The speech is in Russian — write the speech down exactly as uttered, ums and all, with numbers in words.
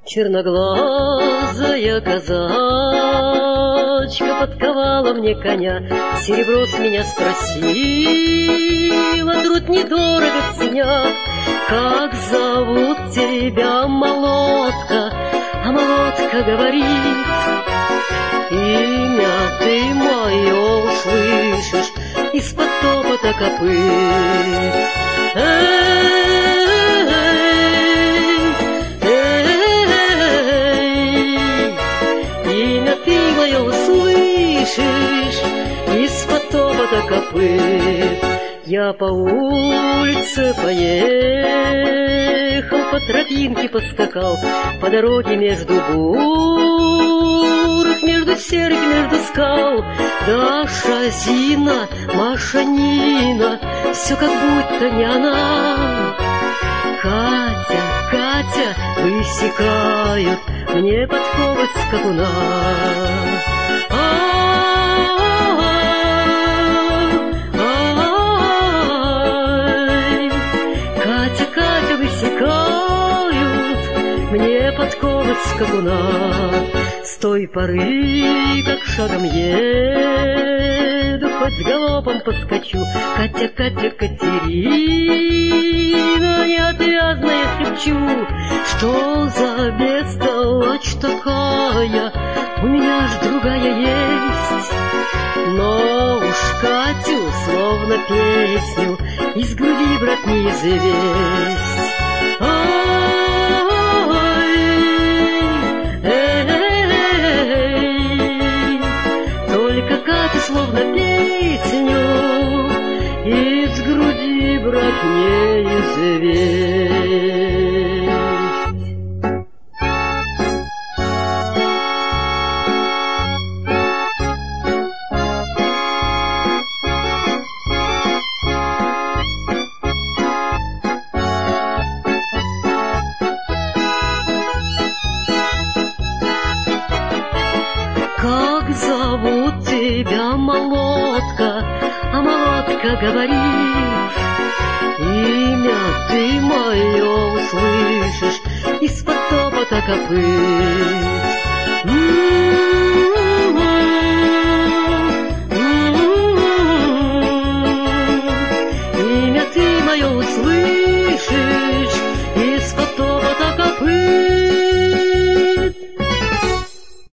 Черноглазая казачка подковала мне коня, серебро с меня спросила, труд недорого ценят. Как зовут тебя, молодка? А молодка говорит: имя ты мое услышишь из-под топота копыт. Из-под топота копыт. Я по улице поехал, по тропинке поскакал, по дороге между бурок, между серых, между скал. Даша, Зина, Маша, Нина, все как будто не она. Катя, Катя, высекают мне подковы скакуна. Мне подковы скакуна. С той поры, как шагом еду, хоть с галопом поскочу. Катя, Катя, Катерина, неотвязная шепчу, что за бестолочь такая, у меня ж другая есть. Но уж Катю, словно песню, из груди, брат, не известь. Словно песню из груди, брат, не известь. Как зовут тебя, молодка? А молодка говорит: имя ты мое услышишь из-под топота копыт.